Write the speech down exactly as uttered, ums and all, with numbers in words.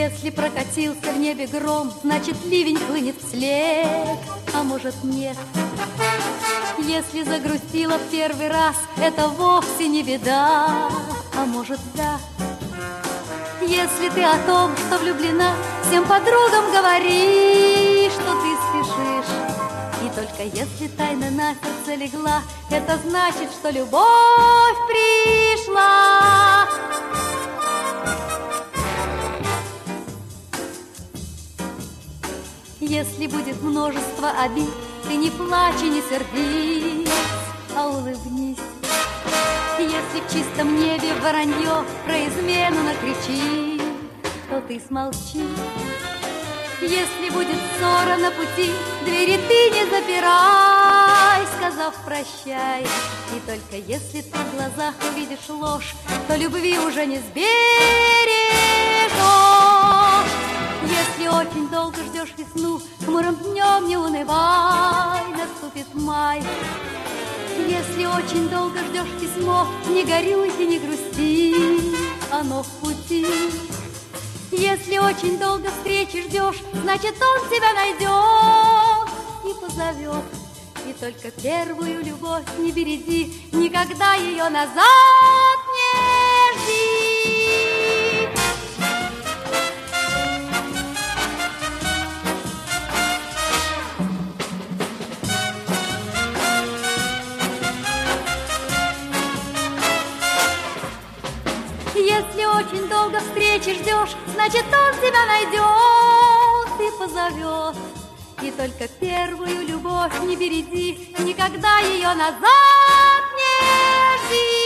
Если прокатился в небе гром, значит ливень хлынет вслед, а может нет. Если загрустила в первый раз, это вовсе не беда, а может да. Если ты о том, что влюблена, всем подругам говори, что ты спешишь. И только если тайна на сердце легла, это значит, что любовь пришла. Если будет множество обид, ты не плачь и не сердись, а улыбнись. Если в чистом небе воронье про измену накричит, то ты смолчи. Если будет ссора на пути, двери ты не запирай, сказав прощай. И только если ты в глазах увидишь ложь, то любви уже не сбережешь. Если очень долго ждешь весну, хмурым днем не унывай, наступит май. Если очень долго ждешь письмо, не горюй и не грусти, оно в пути. Если очень долго встречи ждешь, значит, он тебя найдет и позовет. И только первую любовь не береги, никогда ее назад не жди. Если очень долго встречи ждешь, значит, он тебя найдет и позовет. И только первую любовь не береги, никогда ее назад не жди.